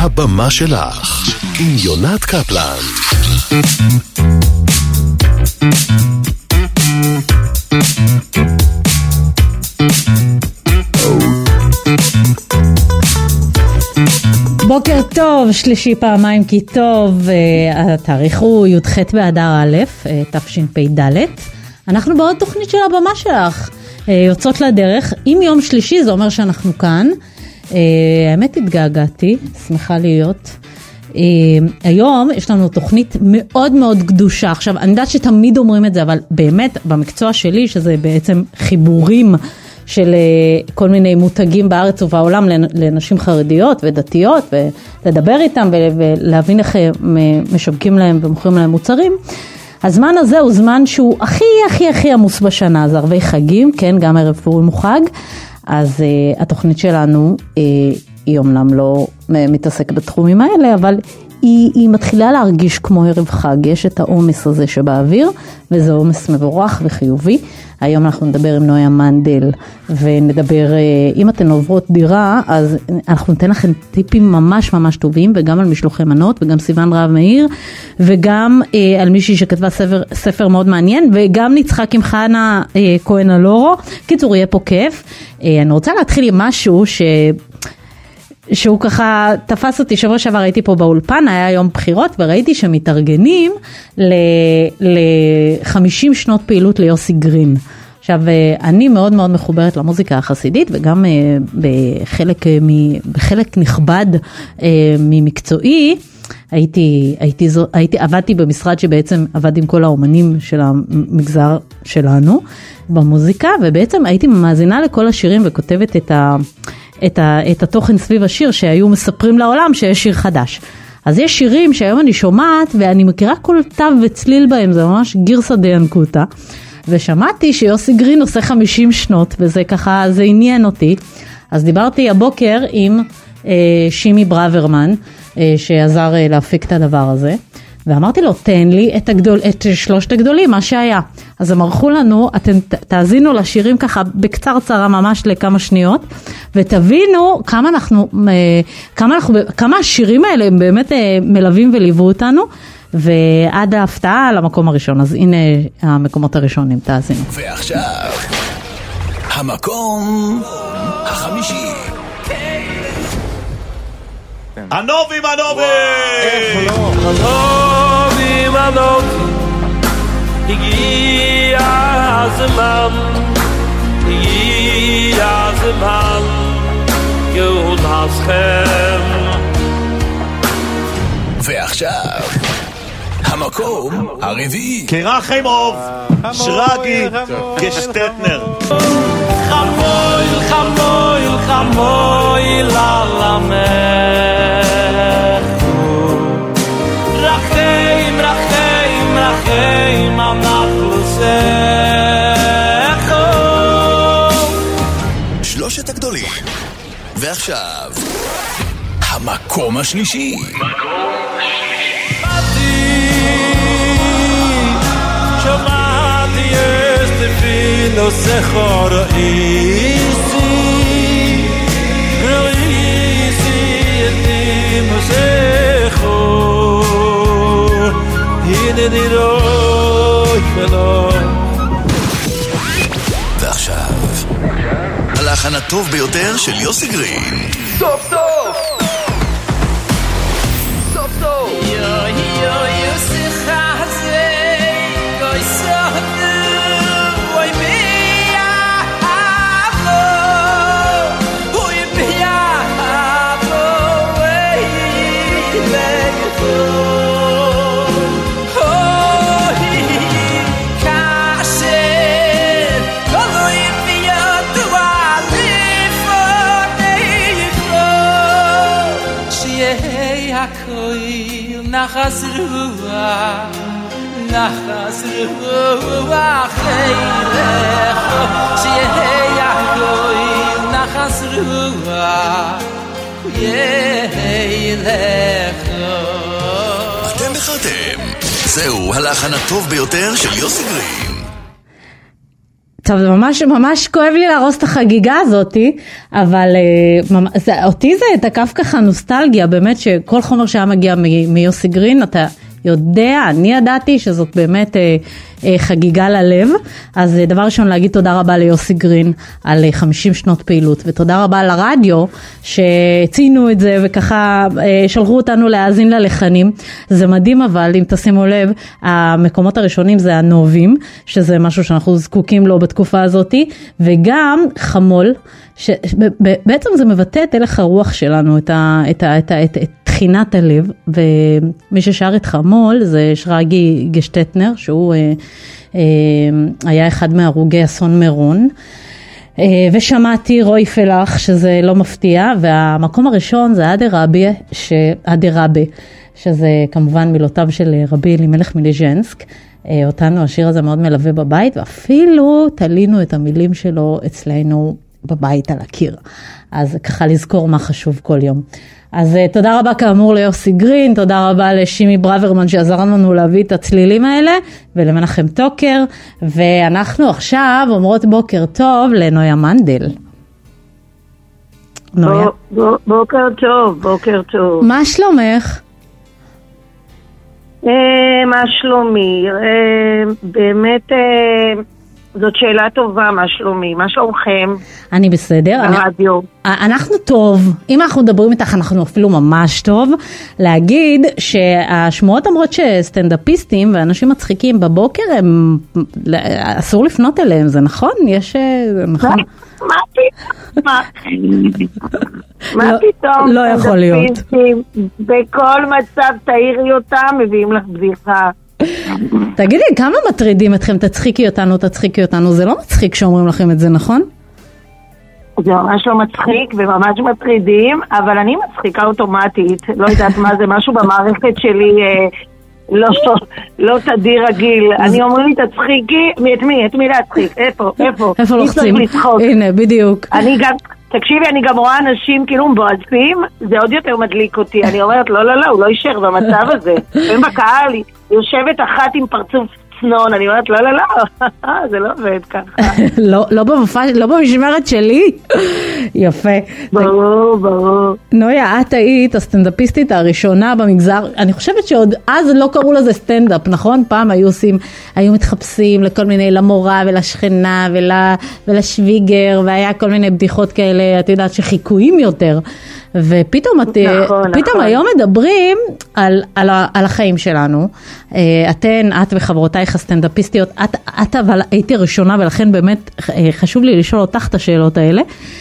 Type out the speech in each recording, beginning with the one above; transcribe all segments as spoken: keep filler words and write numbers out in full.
הבמה שלך עם יונת קפלן. בוקר טוב, שלישי פעמיים כי טוב, התאריך הוא י"ח באדר א', תשפ"ד. אנחנו בעוד תוכנית של הבמה שלך, יוצאות לדרך. אם יום שלישי זה אומר שאנחנו כאן. האמת התגעגעתי, שמחה להיות. היום יש לנו תוכנית מאוד מאוד קדושה. עכשיו, אני יודעת שתמיד אומרים את זה, אבל באמת במקצוע שלי, שזה בעצם חיבורים של כל מיני מותגים בארץ ובעולם לנשים חרדיות ודתיות, ולדבר איתם ולהבין איך משווקים להם ומוכרים להם מוצרים. הזמן הזה הוא זמן שהוא הכי הכי הכי עמוס בשנה, זה ערבי חגים, כן, גם ערב פורים וחג. אז uh, התוכנית שלנו uh, היא אומנם לא uh, מתעסק בתחומים האלה, אבל היא, היא מתחילה להרגיש כמו ערב חג. יש את העומס הזה שבאוויר, וזה עומס מבורך וחיובי. היום אנחנו נדבר עם נויה מנדל, ונדבר, uh, אם אתן עוברות דירה, אז אנחנו ניתן לכם טיפים ממש ממש טובים, וגם על משלוחי מנות, וגם סיוון רב מאיר, וגם uh, על מישהי שכתבה ספר, ספר מאוד מעניין, וגם נצחק עם חנה uh, כהן אלורו. קיצור, יהיה פה כיף. Uh, אני רוצה להתחיל עם משהו ש... שהוא ככה תפס אותי. שבוע שעבר הייתי פה באולפן, היה יום בחירות, וראיתי שמתארגנים ל-חמישים שנות פעילות ליוסי גרין. עכשיו, אני מאוד מאוד מחוברת למוזיקה החסידית, וגם בחלק, בחלק נכבד ממקצועי, הייתי, הייתי, הייתי, עבדתי במשרד שבעצם עבד עם כל האומנים של המגזר שלנו במוזיקה, ובעצם הייתי מאזינה לכל השירים וכותבת את ה... את, ה, את התוכן סביב השיר שהיו מספרים לעולם שיש שיר חדש. אז יש שירים שהיום אני שומעת ואני מכירה כל תו וצליל בהם, זה ממש גירסא דינקותא. ושמעתי שיוסי גרין עושה חמישים שנות, וזה ככה, זה עניין אותי. אז דיברתי הבוקר עם אה, שימי ברוורמן, אה, שעזר אה, להפיק את הדבר הזה. ואמרתי לו, תן לי את, הגדול, את שלושת הגדולים, מה שהיה. אז הם ערכו לנו, אתם תאזינו לשירים ככה בקצר צרה ממש לכמה שניות, ותבינו כמה אנחנו, כמה, אנחנו, כמה השירים האלה הם באמת מלווים וליוו אותנו, ועד ההפתעה למקום הראשון. אז הנה המקומות הראשונים, תאזינו. ועכשיו, המקום החמישי. הנובים הנובים! איך לא? הנובים הנובים, הגיע הזמן, הגיע הזמן, גאולתכם. ועכשיו, המקום הרביעי. קרחמוב, שרגי, גשטטנר. חמוי, חמוי, חמוי, ללמך. רחם, רחם, רחם, הנחלוסך. שלושת הגדולים. ועכשיו, המקום השלישי. מקום שמעתי אסטפינו סחור איסי ראיסי אסטימו סחור הנה דירוי ולא. ועכשיו הלחן הטוב ביותר של יוסי גרין. סוף סוף סוף סוף יו יו יוסי חזה גוי סוף אוי ביה אבו אוי ביה אבו אוי לגו אוי כאשר אוי ביה דואה לפוניקו שיהיה הכל נחס רוח נחס רוח חייך שיהיה הכל נחס רוח ילך. אתם בחרתם, זהו הלחן הטוב ביותר של יוסי גרין. טוב, זה ממש, ממש כואב לי להרוס את החגיגה הזאת, אבל זה, אותי זה תקף ככה נוסטלגיה, באמת שכל חומר שהיה מגיע מ- מיוסי גרין, אתה יודע, אני ידעתי שזאת באמת אה, אה, חגיגה ללב, אז דבר ראשון להגיד תודה רבה ליוסי גרין על חמישים שנות פעילות, ותודה רבה לרדיו שהצינו את זה וככה אה, שלחו אותנו להאזין ללחנים. זה מדהים, אבל אם תשימו לב, המקומות הראשונים זה הנובים, שזה משהו שאנחנו זקוקים לו בתקופה הזאת, וגם חמול, שבעצם זה מבטא את הלך הרוח שלנו, את, ה, את, ה, את, ה, את, את תחינת הלב, ומי ששר את חמול זה שרגי גשטטנר, שהוא אה, אה, היה אחד מהרוגי אסון מירון, אה, ושמעתי רוי פלח, שזה לא מפתיע, והמקום הראשון זה אדר רבי, ש... אדר רבי, שזה כמובן מילותיו של רבי אלימלך מליז'נסק, אה, אותנו השיר הזה מאוד מלווה בבית, ואפילו תלינו את המילים שלו אצלנו בבית על הקיר. אז ככה לזכור מה חשוב כל יום. אז תודה רבה כאמור ליוסי גרין, תודה רבה לשימי ברוורמן שעזר לנו להביא את הצלילים האלה, ולמנחם טוקר, ואנחנו עכשיו אומרות בוקר טוב לנויה מנדל. נויה. ב- ב- בוקר טוב, בוקר טוב. מה שלומך? אה, מה שלומי? אה, באמת... אה, זאת שאלה טובה, מה שלומי? מה שלומכם? אני בסדר. ברדיו. אנחנו טוב. אם אנחנו מדברים איתך, אנחנו אפילו ממש טוב. להגיד שהשמועות אמרות שסטנדאפיסטים ואנשים מצחיקים בבוקר, הם אסור לפנות אליהם, זה נכון? יש... נכון? מה פתאום? מה פתאום? לא יכול להיות. בכל מצב תאירי אותם, מביאים לך בדיחה. תגידי, כמה מטרידים אתכם? תצחיקי אותנו, תצחיקי אותנו. זה לא מצחיק שאומרים לכם את זה, נכון? זה ממש לא מצחיק וממש מטרידים, אבל אני מצחיקה אוטומטית. לא יודעת מה זה, משהו במערכת שלי לא, לא תדיר רגיל. אני אומרים לי, תצחיקי, את מי? את מי להצחיק? איפה? איפה? איפה לוחצים? הנה, בדיוק. אני גם... תקשיבי, אני גם רואה אנשים כאילו מבועסים, זה עוד יותר מדליק אותי. אני אומרת, לא, לא, לא, הוא לא יישאר במצב הזה. הם בקהל, יושבת אחת עם פרצוף צנון, אני אומרת, לא, לא, לא, זה לא עובד ככה. לא, לא במופע, לא במשמרת שלי. יפה. ברור, ברור. נויה, את היית הסטנדאפיסטית הראשונה במגזר, אני חושבת שעוד אז לא קראו לזה סטנדאפ, נכון? פעם היו עושים, היו מתחפשים לכל מיני, למורה ולשכנה ול, ולשוויגר, והיה כל מיני בדיחות כאלה, את יודעת, שחיקויים יותר. ופתאום את, נכון, פתאום נכון. היום מדברים על, על, על החיים שלנו. אתן, את וחברותייך הסטנדאפיסטיות, את, את אבל הייתי ראשונה, ולכן באמת חשוב לי לשאול אותך את השאלות האלה.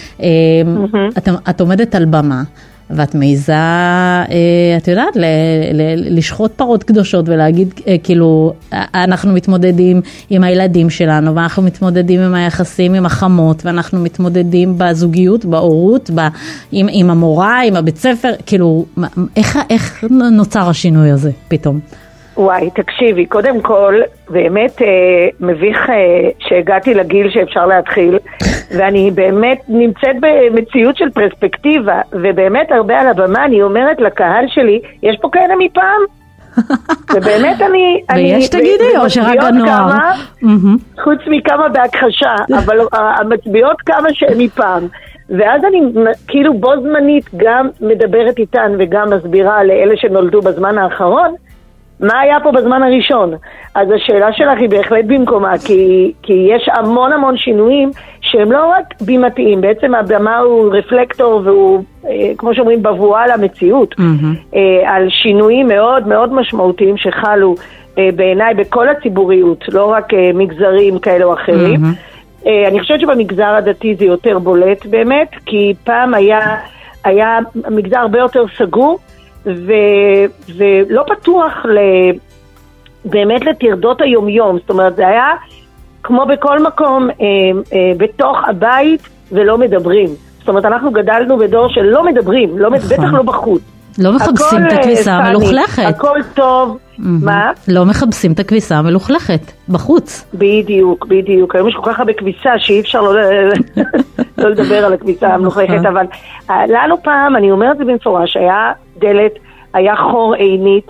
את, את עומדת על במה, ואת מעיזה, את יודעת, ל, ל, לשחוט פרות קדושות ולהגיד, כאילו, אנחנו מתמודדים עם הילדים שלנו, ואנחנו מתמודדים עם היחסים עם החמות, ואנחנו מתמודדים בזוגיות, בהורות, ב, עם, עם המורה, עם הבית ספר, כאילו, איך, איך נוצר השינוי הזה פתאום? וואי, תקשיבי, קודם כל, באמת אה, מביך אה, שהגעתי לגיל שאפשר להתחיל, ואני באמת נמצאת במציאות של פרספקטיבה, ובאמת הרבה על הבמה אני אומרת לקהל שלי, יש פה כאלה מפעם? ובאמת אני... ויש תגידי, או שרק הנוער. חוץ מכמה בהכחשה, אבל המצביעות כמה שהן מפעם. ואז אני כאילו בו זמנית גם מדברת איתן וגם מסבירה לאלה שנולדו בזמן האחרון, מה היה פה בזמן הראשון? אז השאלה שלך היא בהחלט במקומה, כי, כי יש המון המון שינויים שהם לא רק בימתיים, בעצם הבמה הוא רפלקטור והוא, אה, כמו שאומרים, בבואה למציאות, mm-hmm. אה, על שינויים מאוד מאוד משמעותיים שחלו אה, בעיניי בכל הציבוריות, לא רק אה, מגזרים כאלה או אחרים. Mm-hmm. אה, אני חושבת שבמגזר הדתי זה יותר בולט באמת, כי פעם היה, היה מגזר הרבה יותר סגור, ו, ולא פתוח ל, באמת לתרדות היומיום, זאת אומרת זה היה כמו בכל מקום אה, אה, בתוך הבית ולא מדברים, זאת אומרת אנחנו גדלנו בדור שלא מדברים, לא, בטח לא בחוץ, לא מחפשים את הכביסה המלוכלכת, הכל טוב, מה? לא מחפשים את הכביסה המלוכלכת בחוץ, בדיוק, בדיוק, היום יש כל כך הרבה כביסה שאי אפשר לא, לא לדבר על הכביסה המלוכלכת, אבל לנו פעם, אני אומרת זה במפורש, היה דלת, היה חור עינית,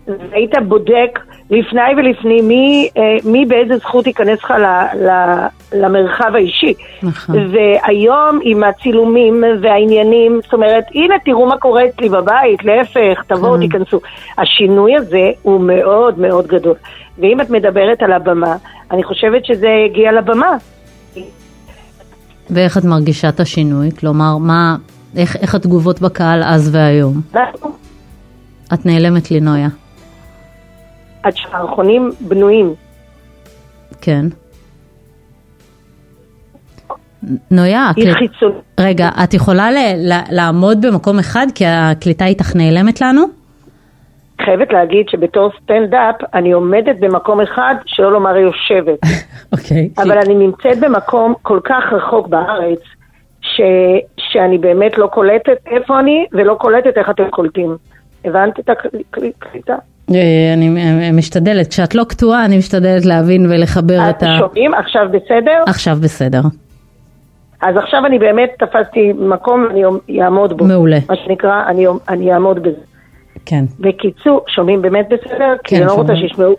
והיית בודק לפני ולפני מי, מי באיזה זכות ייכנס לך ל, ל, למרחב האישי. נכון. והיום עם הצילומים והעניינים, זאת אומרת, הנה תראו מה קורה אצלי בבית, להפך, תבואו כן. תיכנסו. השינוי הזה הוא מאוד מאוד גדול. ואם את מדברת על הבמה, אני חושבת שזה הגיע לבמה. ואיך את מרגישה את השינוי? כלומר, מה, איך, איך התגובות בקהל אז והיום? אנחנו, את נעלמת לי, נויה. השערכונים בנויים. כן. נויה, היא הקל... חיצון. רגע, את יכולה ל... ל... לעמוד במקום אחד כי הקליטה איתך נעלמת לנו? חייבת להגיד שבתור סטנדאפ אני עומדת במקום אחד, שלא לומר יושבת. אוקיי. אבל אני נמצאת במקום כל כך רחוק בארץ, ש... שאני באמת לא קולטת איפה אני, ולא קולטת איך אתם קולטים. הבנת את הקליטה? אני משתדלת, כשאת לא קטועה אני משתדלת להבין ולחבר את ה... שומעים? עכשיו בסדר? עכשיו בסדר. אז עכשיו אני באמת תפסתי מקום, אני אעמוד בו. מעולה. מה שנקרא, אני, אני אעמוד בזה. כן. בקיצור, שומעים באמת בסדר? כי אני לא רוצה שישמעו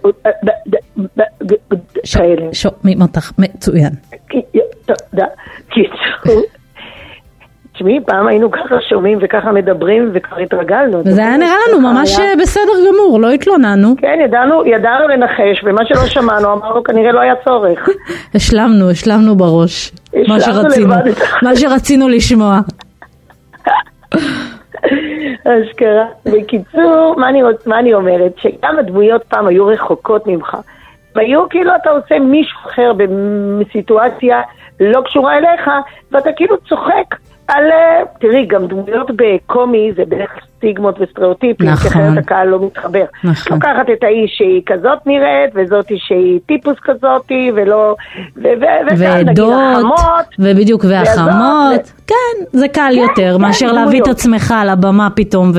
כאלה. שומעים אותך מצוין. תודה. קיצור. תשמעי, פעם היינו ככה שומעים וככה מדברים וכבר התרגלנו. וזה היה נראה לנו ממש בסדר גמור, לא התלוננו. כן, ידענו, ידענו לנחש, ומה שלא שמענו, אמרנו כנראה לא היה צורך. השלמנו, השלמנו בראש. מה שרצינו, מה שרצינו לשמוע. אשכרה. בקיצור, מה אני, מה אני אומרת? שגם הדמויות פעם היו רחוקות ממך. והיו כאילו אתה עושה מישהו אחר בסיטואציה לא קשורה אליך, ואתה כאילו צוחק על, תראי, גם דמויות בקומי זה בערך סטיגמות וסטריאוטיפים, נכון. כחרת הקהל לא מתחבר. נכון. לוקחת את האיש שהיא כזאת נראית, וזאת שהיא טיפוס כזאת, ולא, ו- ו- ועדות, ובדיוק והחמות, והזאת, כן, זה קל כן, יותר, כן, מאשר דמויות. להביא את עצמך על הבמה פתאום ו...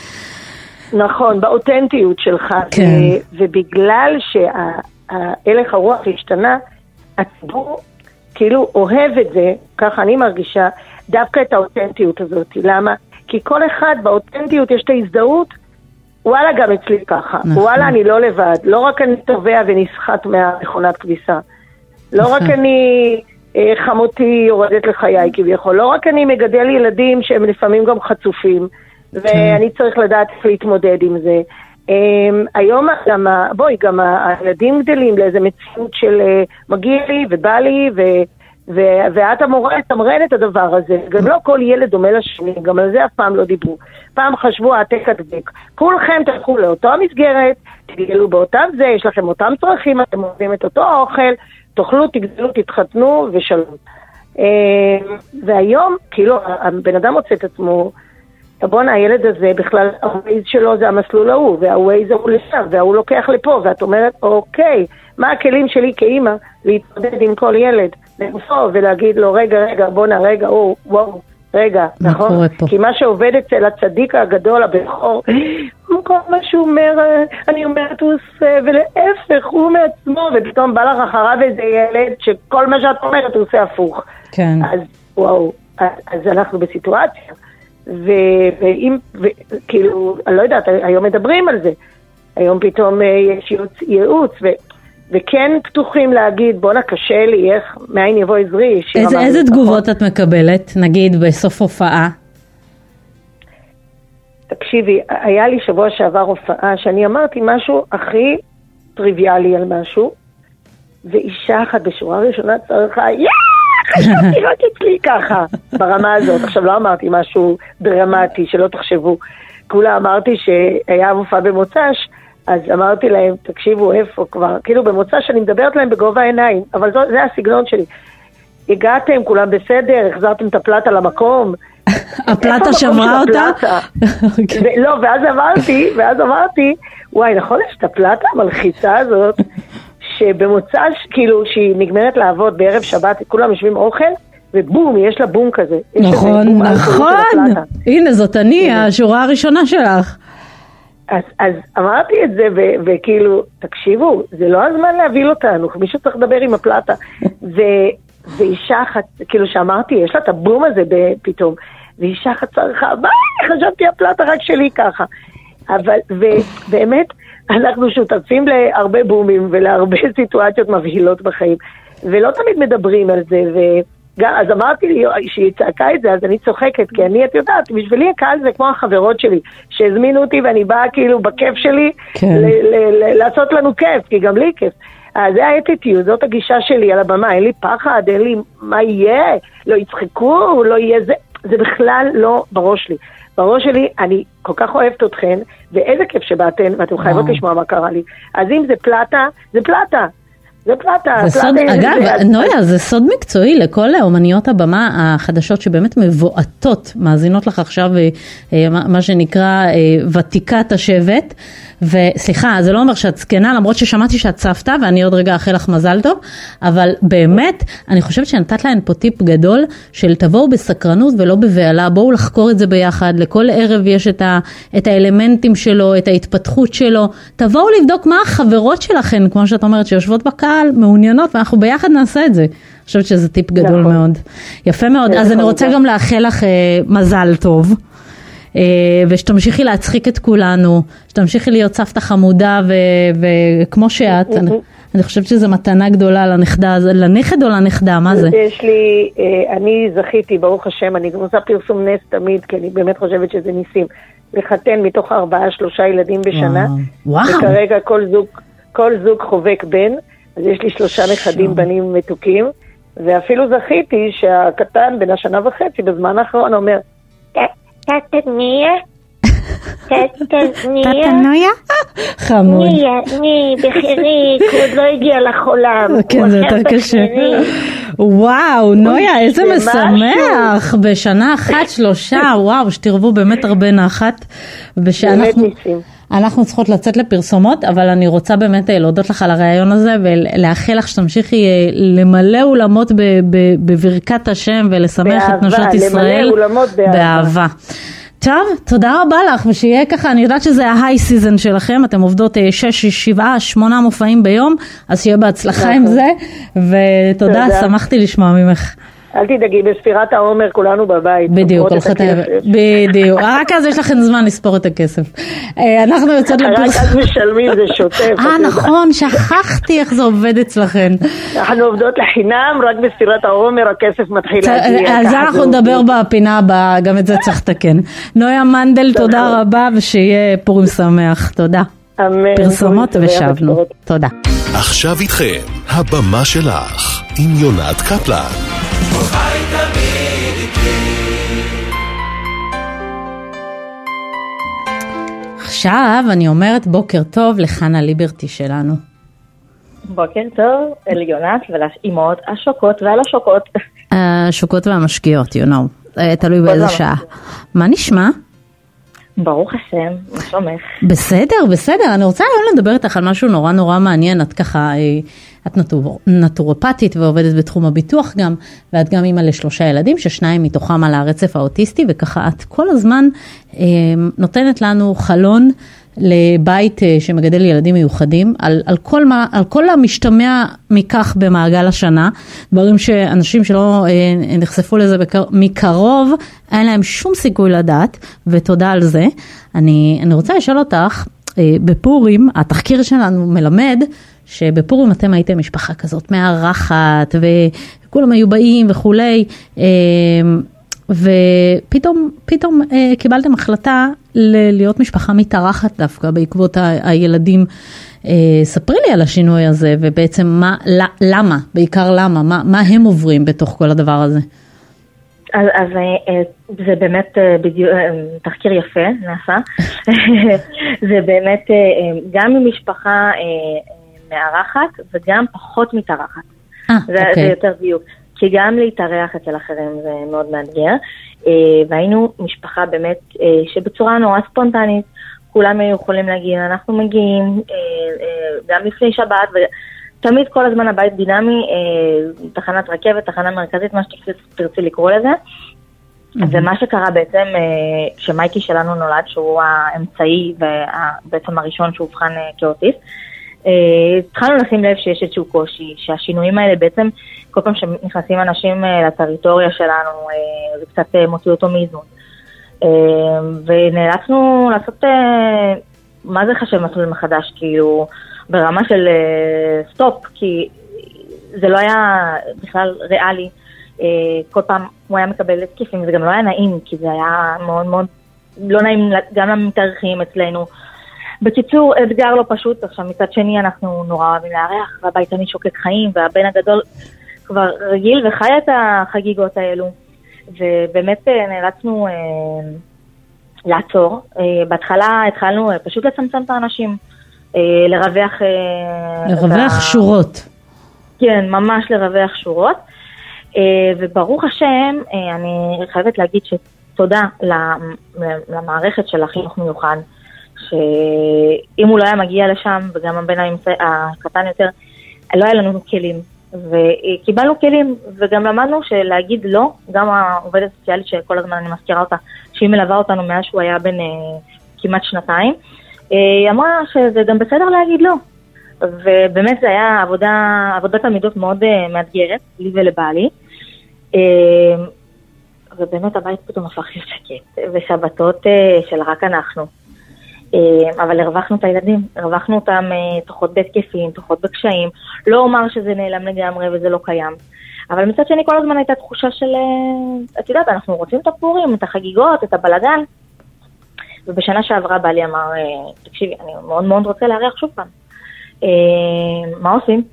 נכון, באותנטיות שלך, כן. ו- ובגלל שההלך הרוח השתנה, הציבור כאילו אוהב את זה, ככה אני מרגישה, דווקא את האותנטיות הזאת. למה? כי כל אחד באותנטיות יש את ההזדהות, וואלה גם אצלי ככה, נכון. וואלה אני לא לבד, לא רק אני טובע ונסחט מהמכונת כביסה, לא נכון. רק אני אה, חמותי יורדת לחיי כביכול, לא רק אני מגדל ילדים שהם לפעמים גם חצופים, ואני צריך לדעת איך להתמודד עם זה. Um, היום גם, בואי, גם הילדים גדלים לאיזה מציאות של uh, מגיע לי ובא לי ו, ו, ואת אמורה לתמרן את הדבר הזה. גם לא כל ילד דומה לשני, גם על זה אף פעם לא דיברו. פעם חשבו העתק הדבק. כולכם תלכו לאותו המסגרת, תגדלו באותם זה, יש לכם אותם צרכים, אתם אוהבים את אותו אוכל, תאכלו, תגדלו, תתחתנו ושלום. Um, והיום, כאילו, הבן אדם מוצא את עצמו, בוא'נה, הילד הזה בכלל, הווייז שלו זה המסלול ההוא, והווייז ההוא לשם, והוא לוקח לפה, ואת אומרת, אוקיי, מה הכלים שלי כאימא להתמודד עם כל ילד, לגופו, ולהגיד לו, רגע, רגע, בוא'נה, רגע, או, וואו, רגע, נכון? כי מה שעובד אצל הצדיק הגדול, הבכור, כל מה שהוא אומר, אני אומרת, הוא עושה, ולהפך, הוא מעצמו, ופתאום בא לך אחריו איזה ילד, שכל מה שאת אומרת הוא עושה הפוך. כן. אז, וואו, אז אנחנו בסיטואציה. ואם, כאילו, אני לא יודעת, היום מדברים על זה, היום פתאום יש ייעוץ, וכן פתוחים להגיד, בוא'נה קשה לי, איך, מאין יבוא עזרי. איזה תגובות את מקבלת, נגיד בסוף הופעה? תקשיבי, היה לי שבוע שעבר הופעה, שאני אמרתי משהו הכי טריוויאלי על משהו, ואישה אחת בשורה ראשונה צרחה, יאה! חשבתי רק אצלי ככה, ברמה הזאת. עכשיו לא אמרתי משהו דרמטי, שלא תחשבו. כולה אמרתי שהיה הופעה במוצ"ש, אז אמרתי להם, תקשיבו איפה כבר, כאילו במוצ"ש אני מדברת להם בגובה העיניים, אבל זה, זה הסגנון שלי. הגעתם, כולם בסדר, החזרתם את הפלטה למקום. הפלטה שברה אותה? לא, ואז אמרתי, ואז אמרתי, וואי, נכון, יש את הפלטה המלחיצה הזאת, שבמוצ"ש, כאילו, שהיא נגמרת לעבוד בערב שבת, כולם יושבים אוכל, ובום, יש לה בום כזה. נכון, נכון. הנה, זאת אני, השורה הראשונה שלך. אז, אז אמרתי את זה, ו- וכאילו, תקשיבו, זה לא הזמן להביל אותנו, מישהו צריך לדבר עם הפלטה. ו- ואישה אחת, כאילו שאמרתי, יש לה את הבום הזה פתאום, ואישה אחת צרחה, ביי, חשבתי הפלטה רק שלי ככה. אבל, ובאמת, אנחנו שותפים להרבה בומים ולהרבה סיטואציות מבהילות בחיים, ולא תמיד מדברים על זה, וגם, אז אמרתי לי שהיא צעקה את זה, אז אני צוחקת, כי אני, את יודעת, בשבילי הקהל זה כמו החברות שלי, שהזמינו אותי ואני באה כאילו בכיף שלי, כן. ל- ל- ל- לעשות לנו כיף, כי גם לי כיף. אז זה האטיטיוד, זאת הגישה שלי על הבמה, אין לי פחד, אין לי מה יהיה, לא יצחקו, לא יהיה זה, זה בכלל לא בראש לי. בראש שלי, אני כל כך אוהבת אתכן, ואיזה כיף שבאתן, ואתם חייבות לשמוע מה קרה לי. אז אם זה פלטה, זה פלטה. זה פלטה. זה סוד, אגב, נויה, זה סוד מקצועי לכל אומניות הבמה החדשות שבאמת מבועטות, מאזינות לך עכשיו, מה שנקרא ותיקת השבט, וסליחה, זה לא אומר שאת זקנה, למרות ששמעתי שאת סבתא, ואני עוד רגע אחרי לך מזל טוב, אבל באמת, אני חושבת שנתת להן פה טיפ גדול, של תבואו בסקרנות ולא בבעלה, בואו לחקור את זה ביחד, לכל ערב יש את, ה, את האלמנטים שלו, את ההתפתחות שלו, תבואו לבדוק מה החברות שלכן, כמו שאת אומרת, שיושבות בקהל, מעוניינות, ואנחנו ביחד נעשה את זה. אני חושבת שזה טיפ גדול נכון. מאוד. יפה מאוד, אז אני רוצה גם לאחל לך אה, מזל טוב. ושתמשיכי להצחיק את כולנו, שתמשיכי להיות סבתא חמודה וכמו שאת, אני חושבת שזו מתנה גדולה לנכדה, לנכד או לנכדה, מה זה? יש לי, אני זכיתי, ברוך השם, אני גם עושה פרסום נס תמיד, כי אני באמת חושבת שזה ניסים, לחתן מתוך ארבעה, שלושה ילדים בשנה, וכרגע כל זוג, כל זוג חובק בן, אז יש לי שלושה נכדים בנים מתוקים, ואפילו זכיתי שהקטן בין השנה וחצי, בזמן האחרון אומר, תתניה, תתניה, תתניה, חמוד. ניה, ניה, בחיריק, הוא עוד לא הגיע לחולם. כן, זה יותר קשה. וואו, נויה, איזה משמח. בשנה אחת, שלושה, וואו, שתרבו באמת הרבה נחת. באמת ניסים. אנחנו צריכות לצאת לפרסומות, אבל אני רוצה באמת להודות לך על הרעיון הזה, ולאחל לך שתמשיכי למלא אולמות בברכת השם, ולשמח את נשות ישראל. למלא אולמות באהבה. טוב, תודה רבה לך, ושיהיה ככה, אני יודעת שזה ההיי סיזן שלכם, אתם עובדות שש, שבעה, שמונה מופעים ביום, אז שיהיה בהצלחה עם זה, ותודה, שמחתי לשמוע ממך. אל תדאגי, בספירת העומר כולנו בבית. בדיוק, בדיוק. רק אז יש לכם זמן לספור את הכסף. אנחנו יוצאות לפרסום. רק אז משלמים, זה שוטף. אה, נכון, שכחתי איך זה עובד אצלכם. אנחנו עובדות לחינם, רק בספירת העומר הכסף מתחיל להגיע. על זה אנחנו נדבר בפינה הבאה, גם את זה צריך לתקן. נויה מנדל, תודה רבה, ושיהיה פורים שמח. תודה. אמן. פרסומות ושבנו. תודה. עכשיו איתכם, הבמה שלך, עם יונת קפלן. עכשיו אני אומרת בוקר טוב לחנה ליברטי שלנו. בוקר טוב אל יונת ולאימהות השוקות ועל השוקות. השוקות והמשקיעות, you know. תלוי באיזה שעה. מה נשמע? ברוך השם, מה שלומך? בסדר, בסדר. אני רוצה היום לדבר איתך על משהו נורא נורא מעניין. את ככה, את נטור, נטורופטית ועובדת בתחום הביטוח גם, ואת גם אימא לשלושה ילדים, ששניים מתוכם על הרצף האוטיסטי, וככה את כל הזמן אה, נותנת לנו חלון לבית שמגדל ילדים מיוחדים, על, על, כל מה, על כל המשתמע מכך במעגל השנה, דברים שאנשים שלא אה, נחשפו לזה בקר, מקרוב, אין להם שום סיכוי לדעת, ותודה על זה. אני, אני רוצה לשאול אותך, אה, בפורים, התחקיר שלנו מלמד, שבפורים אתם הייתם משפחה כזאת מארחת, וכולם היו באים וכולי, אה, ופתאום פתאום אה, קיבלתם החלטה ל- להיות משפחה מתארחת דווקא בעקבות ה- הילדים. אה, ספרי לי על השינוי הזה, ובעצם מה, למה, בעיקר למה, מה, מה הם עוברים בתוך כל הדבר הזה? אז, אז זה באמת בדיוק, תחקיר יפה נעשה. זה באמת גם ממשפחה מארחת וגם פחות מתארחת. אה, זה, אוקיי. זה יותר דיוק. כי גם להתארח אצל אחרים זה מאוד מאתגר, והיינו משפחה באמת שבצורה נורא ספונטנית, כולם היו יכולים להגיד, אנחנו מגיעים גם לפני שבת, ותמיד כל הזמן הבית דינמי, תחנת רכבת, תחנה מרכזית, מה שתרצי לקרוא לזה, ומה שקרה בעצם, כשמייקי שלנו נולד, שהוא האמצעי ובעצם הראשון שאובחן כאוטיסט, התחלנו לשים לב שיש איזשהו קושי, שהשינויים האלה בעצם, כל פעם שנכנסים אנשים לטריטוריה שלנו, זה קצת מוציא אותו מאיזון. ונאלצנו לעשות מה זה חשב מסלול מחדש, כאילו, ברמה של סטופ, כי זה לא היה בכלל ריאלי, כל פעם הוא היה מקבל התקפים, זה גם לא היה נעים, כי זה היה מאוד מאוד לא נעים גם למתארחים אצלנו. בקיצור, אתגר לא פשוט. עכשיו מצד שני אנחנו נורא אוהבים לארח, והבית אני שוקק חיים, והבן הגדול כבר רגיל וחי את החגיגות האלו, ובאמת נאלצנו אה, לעצור. אה, בהתחלה התחלנו אה, פשוט לצמצם את האנשים, אה, לרווח... אה, לרווח ה... שורות. כן, ממש לרווח שורות. וברוך השם, אני חייבת להגיד שתודה למערכת של החינוך מיוחד, שאם הוא לא היה מגיע לשם, וגם הבן הקטן יותר, לא היה לנו כלים, וקיבלנו כלים, וגם למדנו שלהגיד לא, גם העובדת הסוציאלית שכל הזמן אני מזכירה אותה, שהיא מלווה אותנו מאז שהוא היה בן כמעט שנתיים, היא אמרה שזה גם בסדר להגיד לא. ובאמת זה היה עבודה, עבודת עמידות מאוד מאתגרת, לי ולבעלי, ובאמת הבית פתאום הפך להיות שקט, ושבתות של רק אנחנו, אבל הרווחנו את הילדים, הרווחנו אותם תוחות בהתקפים, תוחות בקשיים, לא אומר שזה נעלם לגמרי וזה לא קיים, אבל מצד שני כל הזמן הייתה תחושה של, את יודעת, אנחנו רוצים את הפורים, את החגיגות, את הבלגן, ובשנה שעברה בעלי אמר, תקשיבי, אני מאוד מאוד רוצה להריח שוב פעם, מה עושים?